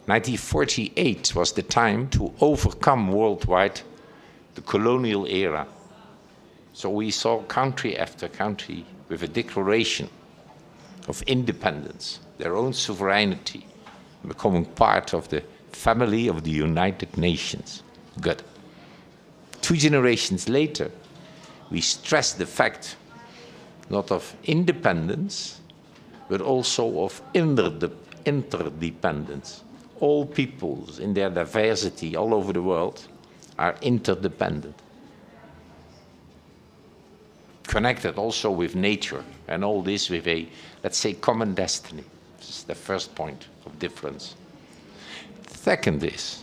1948 was the time to overcome worldwide the colonial era. So we saw country after country with a declaration of independence, their own sovereignty, becoming part of the family of the United Nations. Good. 2 generations later, we stress the fact not of independence, but also of interdependence. All peoples in their diversity all over the world are interdependent. Connected also with nature, and all this with a, let's say, common destiny. This is the first point of difference. Second is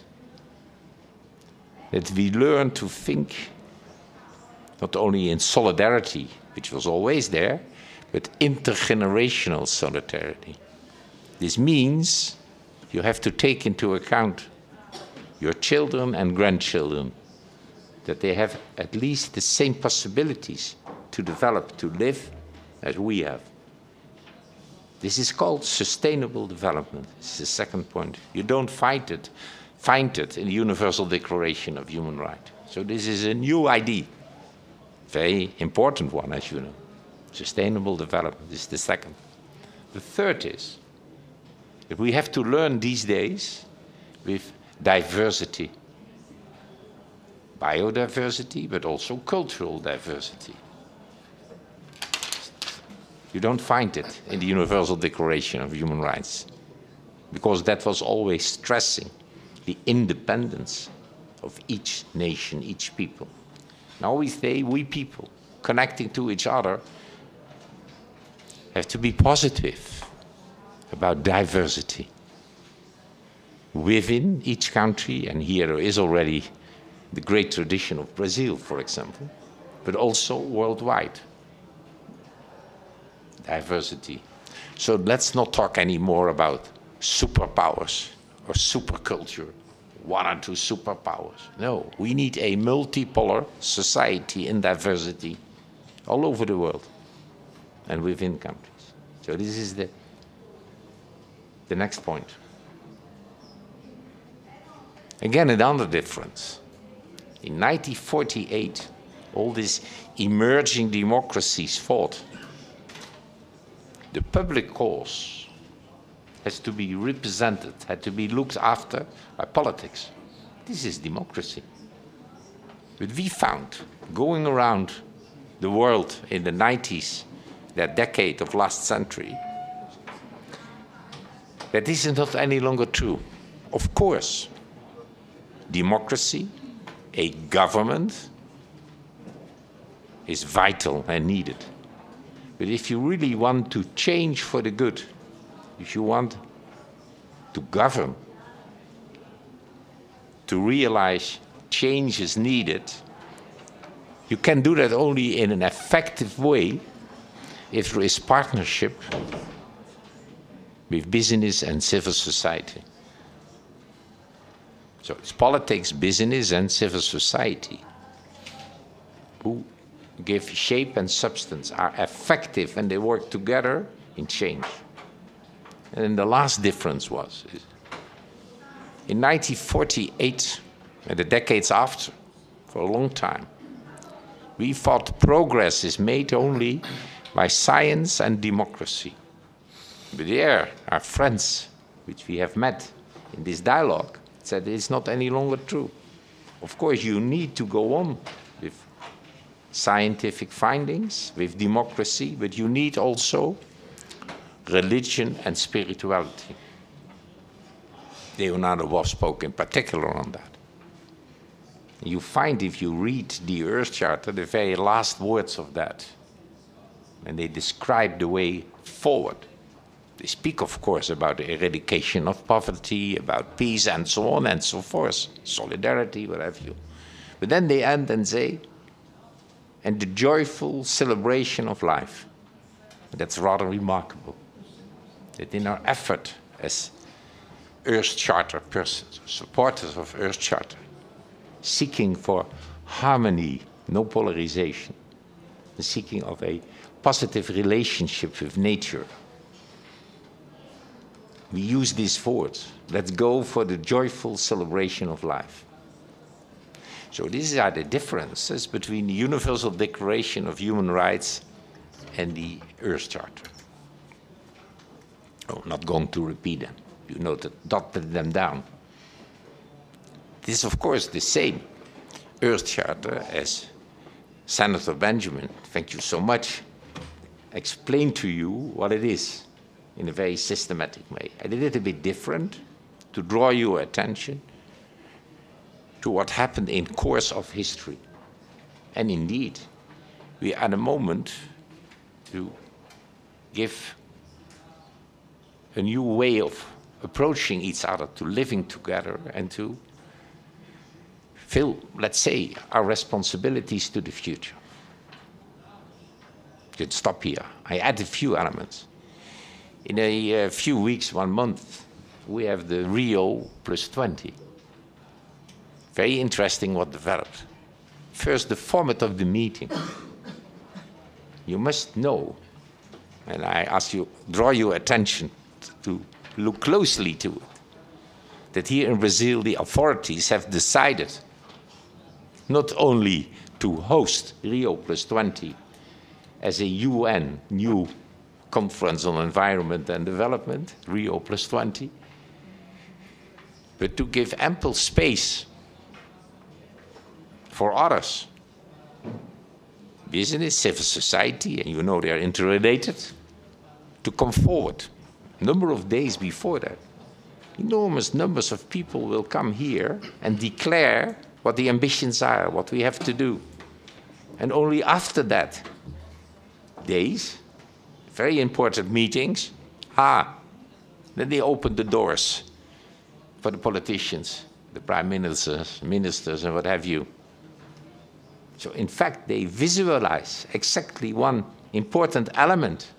that we learn to think not only in solidarity, which was always there, but intergenerational solidarity. This means you have to take into account your children and grandchildren, that they have at least the same possibilities to develop, to live as we have. This is called sustainable development. This is the second point. You don't find it in the Universal Declaration of Human Rights. So this is a new idea, very important one, as you know. Sustainable development is the second. The third is that we have to learn these days with diversity. Biodiversity, but also cultural diversity. You don't find it in the Universal Declaration of Human Rights, because that was always stressing the independence of each nation, each people. Now we say we people, connecting to each other, have to be positive about diversity within each country, and here there is already the great tradition of Brazil, for example, but also worldwide. Diversity. So let's not talk anymore about superpowers or superculture, 1 or 2 superpowers. No, we need a multipolar society in diversity all over the world and within countries. So this is the next point. Again, another difference. In 1948, all these emerging democracies fought. The public cause has to be represented, had to be looked after by politics. This is democracy. But we found, going around the world in the 90s, that decade of last century, that this is not any longer true. Of course, democracy, a government, is vital and needed. But if you really want to change for the good, if you want to govern, to realize change is needed, you can do that only in an effective way if there is partnership with business and civil society. So it's politics, business, and civil society who give shape and substance, are effective, and they work together in change. And the last difference was, in 1948, and the decades after, for a long time, we thought progress is made only by science and democracy. But there, our friends, which we have met in this dialogue, said it's not any longer true. Of course, you need to go on with scientific findings, with democracy, but you need also religion and spirituality. Leonardo Boff spoke in particular on that. You find, if you read the Earth Charter, the very last words of that, and they describe the way forward. They speak, of course, about the eradication of poverty, about peace, and so on and so forth, solidarity, what have you. But then they end and say, and the joyful celebration of life. That's rather remarkable, that in our effort as Earth Charter persons, supporters of Earth Charter, seeking for harmony, no polarization, the seeking of a positive relationship with nature, we use these words. Let's go for the joyful celebration of life. So these are the differences between the Universal Declaration of Human Rights and the Earth Charter. I'm not going to repeat them. You dotted them down. This is, of course, the same Earth Charter as Senator Benjamin, thank you so much, explained to you what it is in a very systematic way. I did it a bit different to draw your attention to what happened in course of history. And indeed, we are at a moment to give a new way of approaching each other, to living together, and to fill, let's say, our responsibilities to the future. Could stop here. I add a few elements. In a few weeks, 1 month, we have the Rio +20. Very interesting what developed. First, the format of the meeting. You must know, and I ask you, draw your attention to look closely to it, that here in Brazil, the authorities have decided not only to host Rio +20 as a UN new conference on environment and development, Rio +20, but to give ample space for others, business, civil society, and you know they are interrelated, to come forward. A number of days before that, enormous numbers of people will come here and declare what the ambitions are, what we have to do. And only after that, days, very important meetings, then they open the doors for the politicians, the prime ministers, and what have you. So in fact, they visualize exactly one important element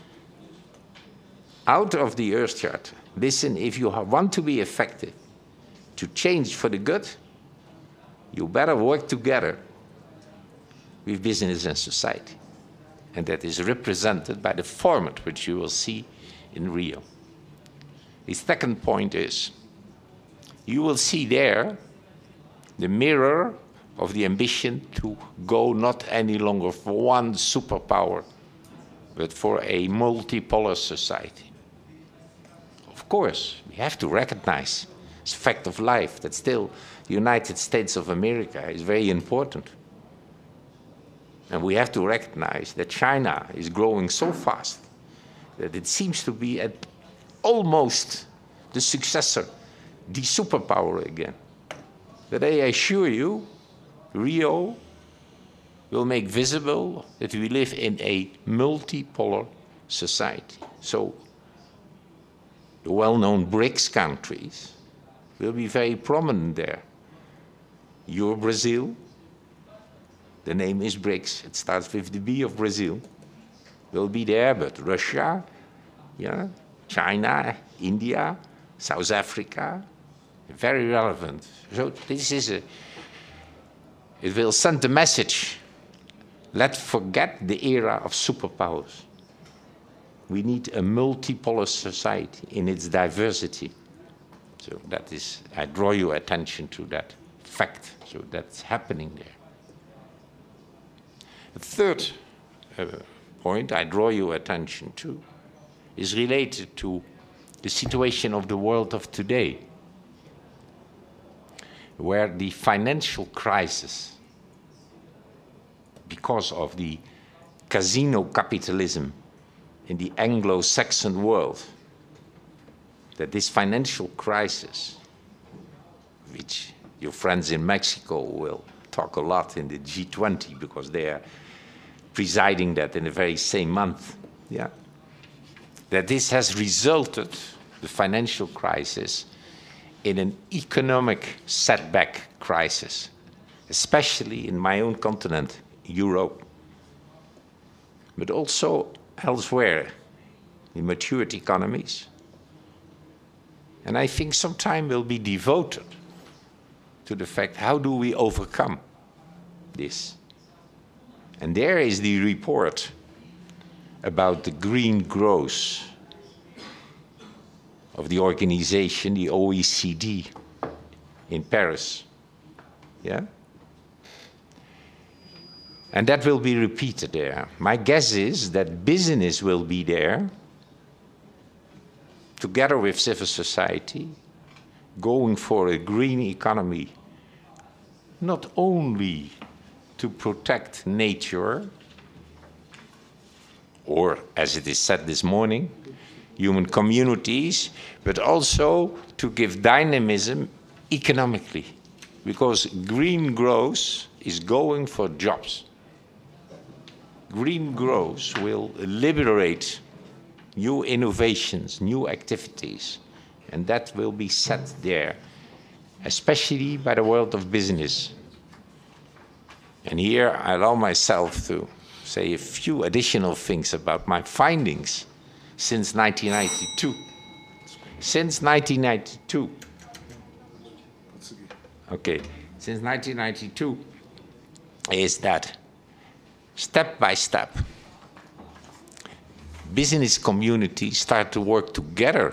out of the Earth Charter. Listen, if you want to be effective, to change for the good, you better work together with business and society. And that is represented by the format which you will see in Rio. The second point is, you will see there the mirror of the ambition to go not any longer for one superpower, but for a multipolar society. Of course, we have to recognize it's a fact of life that still the United States of America is very important. And we have to recognize that China is growing so fast that it seems to be at almost the successor, the superpower again. But I assure you, Rio will make visible that we live in a multipolar society. So the well-known BRICS countries will be very prominent there. You're Brazil. The name is BRICS. It starts with the B of Brazil. Will be there, but Russia, yeah, China, India, South Africa, very relevant. So this is it will send the message. Let's forget the era of superpowers. We need a multipolar society in its diversity. So that is, I draw your attention to that fact. So that's happening there. The third point I draw your attention to is related to the situation of the world of today, where the financial crisis, because of the casino capitalism in the Anglo-Saxon world, that this financial crisis, which your friends in Mexico will talk a lot in the G20 because they are presiding that in the very same month, yeah, that this has resulted, the financial crisis, in an economic setback crisis, especially in my own continent, Europe, but also elsewhere, in matured economies. And I think some time will be devoted to the fact, how do we overcome this? And there is the report about the green growth of the organization, the OECD, in Paris. Yeah? And that will be repeated there. My guess is that business will be there, together with civil society, going for a green economy, not only to protect nature, or, as it is said this morning, human communities, but also to give dynamism economically, because green growth is going for jobs. Green growth will liberate new innovations, new activities, and that will be set there, especially by the world of business. And here I allow myself to say a few additional things about my findings since 1992. Since 1992. Okay, since 1992 is that step by step, business communities start to work together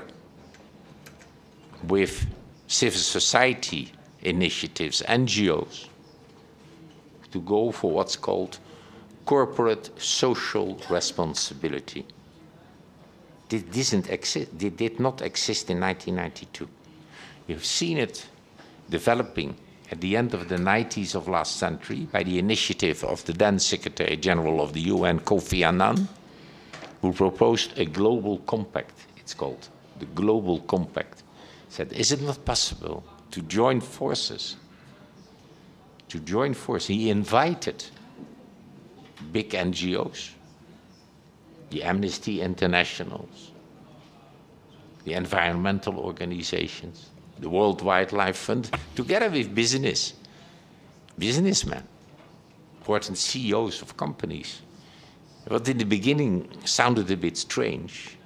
with civil society initiatives, NGOs, to go for what's called corporate social responsibility. It did not exist in 1992. You've seen it developing at the end of the 90s of last century by the initiative of the then Secretary General of the UN, Kofi Annan, who proposed a global compact. It's called the Global Compact. Said, is it not possible to join forces? To join forces. He invited big NGOs, the Amnesty Internationals, the environmental organizations, the World Wildlife Fund, together with businessmen, important CEOs of companies. What in the beginning sounded a bit strange,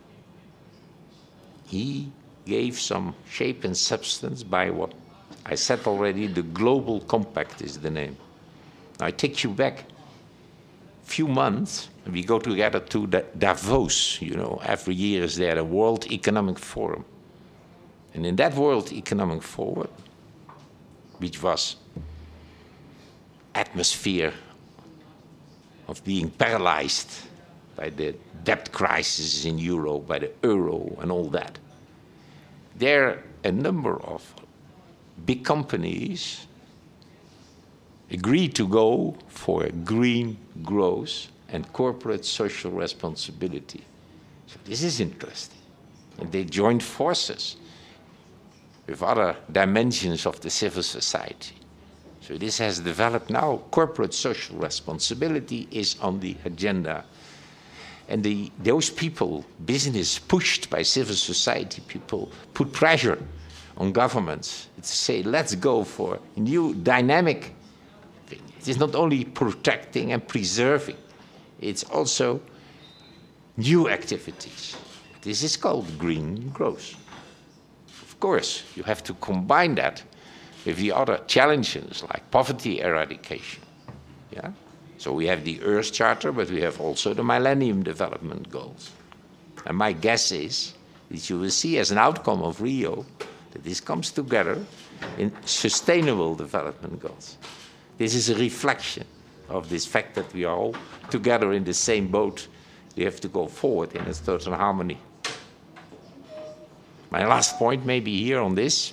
he gave some shape and substance by what I said already, the Global Compact is the name. Now I take you back a few months, and we go together to Davos, you know, every year is there, the World Economic Forum. And in that World Economic Forum, which was atmosphere of being paralyzed by the debt crisis in Europe, by the euro and all that, there a number of big companies agreed to go for green growth and corporate social responsibility. So this is interesting. And they joined forces with other dimensions of the civil society. So this has developed now. Corporate social responsibility is on the agenda. And those people, business pushed by civil society people, put pressure on governments to say, let's go for a new dynamic thing. It is not only protecting and preserving, it's also new activities. This is called green growth. Of course, you have to combine that with the other challenges like poverty eradication. Yeah? So we have the Earth Charter, but we have also the Millennium Development Goals. And my guess is that you will see as an outcome of Rio that this comes together in sustainable development goals. This is a reflection of this fact that we are all together in the same boat. We have to go forward in a certain harmony. My last point, maybe here on this,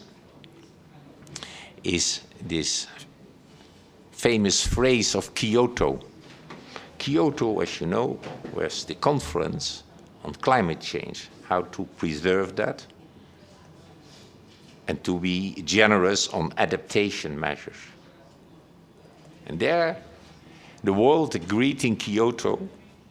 is this famous phrase of Kyoto. Kyoto, as you know, was the conference on climate change, how to preserve that, and to be generous on adaptation measures. And there, the world agreed in Kyoto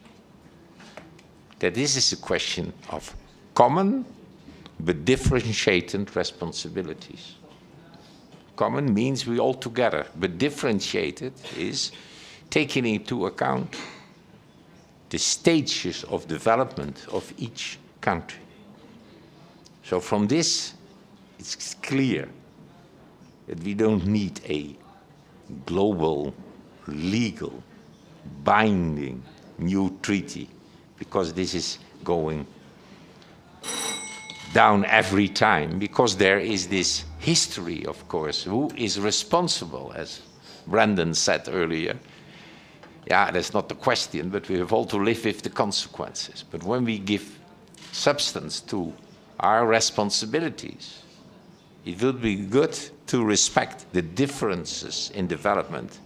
that this is a question of common but differentiated responsibilities. Common means we all together, but differentiated is taking into account the stages of development of each country. So from this, it's clear that we don't need a global, legal, binding new treaty, because this is going down every time, because there is this history, of course. Who is responsible, as Brandon said earlier? Yeah, that's not the question, but we have all to live with the consequences. But when we give substance to our responsibilities, it would be good to respect the differences in development.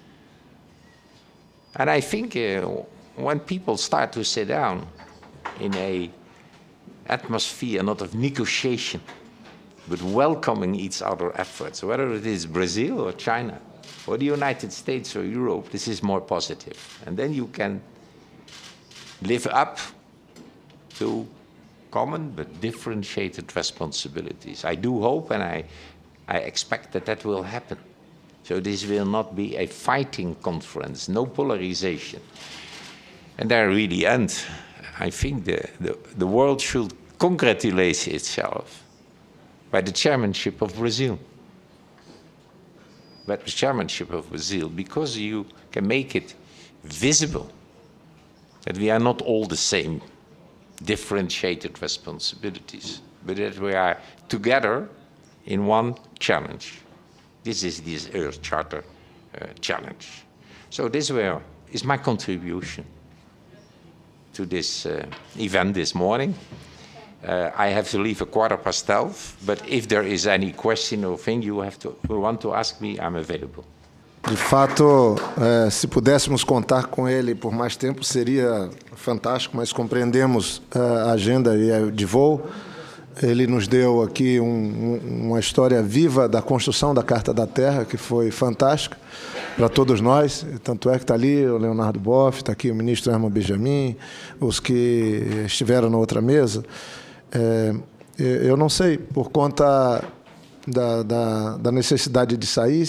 And I think when people start to sit down in an atmosphere not of negotiation, but welcoming each other's efforts, whether it is Brazil or China, or the United States or Europe, this is more positive. And then you can live up to common but differentiated responsibilities. I do hope and I expect that that will happen. So this will not be a fighting conference, no polarization. And there really end. I think the world should congratulate itself by the chairmanship of Brazil. But the chairmanship of Brazil, because you can make it visible that we are not all the same, differentiated responsibilities, but that we are together in one challenge. This is this Earth Charter challenge. So this is my contribution to this event this morning. I have to leave 12:15, but if there is any question or thing you want to ask me, I'm available. De fato, se pudéssemos contar com ele por mais tempo, seria fantástico, mas compreendemos a agenda de voo. Ele nos deu aqui uma história viva da construção da Carta da Terra, que foi fantástica para todos nós. Tanto é que está ali o Leonardo Boff, está aqui o ministro Herman Benjamin, os que estiveram na outra mesa. Eu não sei, por conta da necessidade de sair,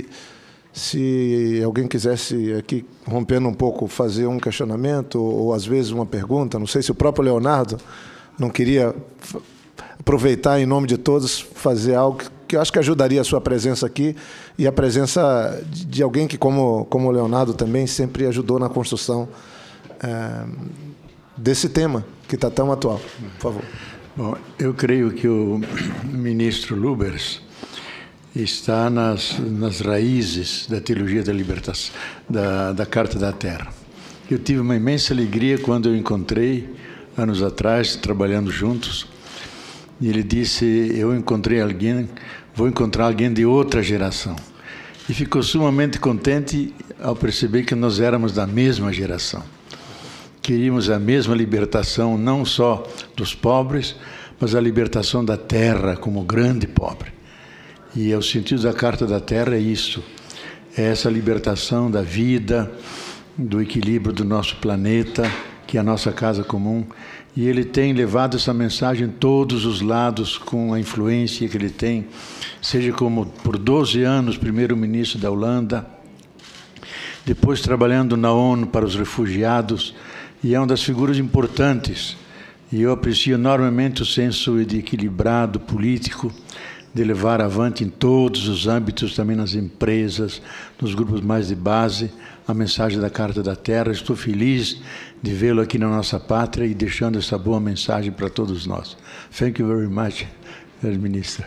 se alguém quisesse aqui, rompendo um pouco, fazer um questionamento ou às vezes uma pergunta, não sei se o próprio Leonardo não queria aproveitar em nome de todos, fazer algo que eu acho que ajudaria a sua presença aqui e a presença de alguém que, como o Leonardo também, sempre ajudou na construção desse tema que está tão atual. Por favor. Bom, eu creio que o ministro Lubbers está nas raízes da teologia da libertação, da Carta da Terra. Eu tive uma imensa alegria quando eu encontrei, anos atrás, trabalhando juntos, e ele disse, eu encontrei alguém, vou encontrar alguém de outra geração. E ficou sumamente contente ao perceber que nós éramos da mesma geração. Queríamos a mesma libertação, não só dos pobres, mas a libertação da terra como grande pobre. E o sentido da Carta da Terra é isso, é essa libertação da vida, do equilíbrio do nosso planeta, que é a nossa casa comum. E ele tem levado essa mensagem em todos os lados, com a influência que ele tem, seja como por 12 anos primeiro-ministro da Holanda, depois trabalhando na ONU para os refugiados, e é uma das figuras importantes. E eu aprecio enormemente o senso de equilibrado político, de levar avante em todos os âmbitos, também nas empresas, nos grupos mais de base, a mensagem da Carta da Terra. Estou feliz de vê-lo aqui na nossa pátria e deixando essa boa mensagem para todos nós. Thank you very much, Minister.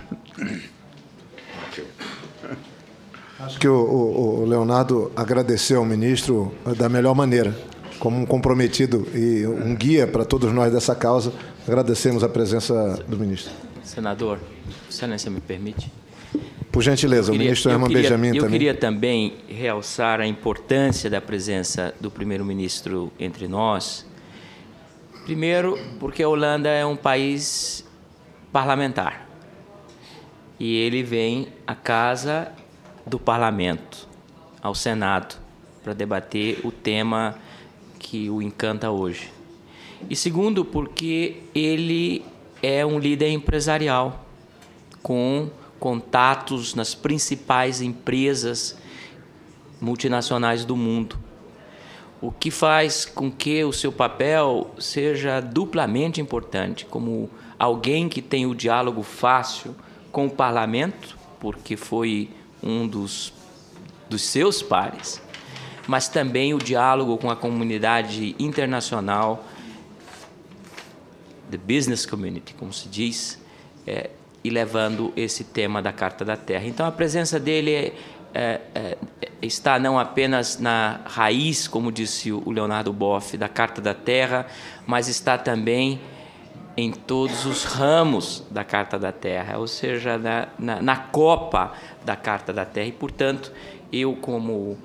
Acho que o Leonardo agradeceu ao ministro da melhor maneira, como um comprometido e um guia para todos nós dessa causa. Agradecemos a presença do ministro. Senador, Excelência me permite? Por gentileza, o ministro Herman Benjamin também. Eu queria também realçar a importância da presença do primeiro-ministro entre nós. Primeiro, porque a Holanda é um país parlamentar. E ele vem à casa do parlamento, ao Senado, para debater o tema que o encanta hoje. E segundo, porque ele é um líder empresarial, com contatos nas principais empresas multinacionais do mundo, o que faz com que o seu papel seja duplamente importante, como alguém que tem o diálogo fácil com o parlamento, porque foi um dos seus pares, mas também o diálogo com a comunidade internacional the business community, como se diz, e levando esse tema da Carta da Terra. Então, a presença dele está não apenas na raiz, como disse o Leonardo Boff, da Carta da Terra, mas está também em todos os ramos da Carta da Terra, ou seja, na copa da Carta da Terra. E, portanto, eu, como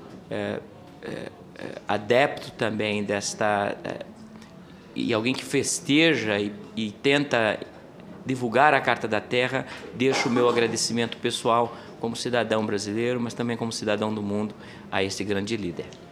adepto também desta... e alguém que festeja e tenta divulgar a Carta da Terra, deixo o meu agradecimento pessoal como cidadão brasileiro, mas também como cidadão do mundo, a esse grande líder.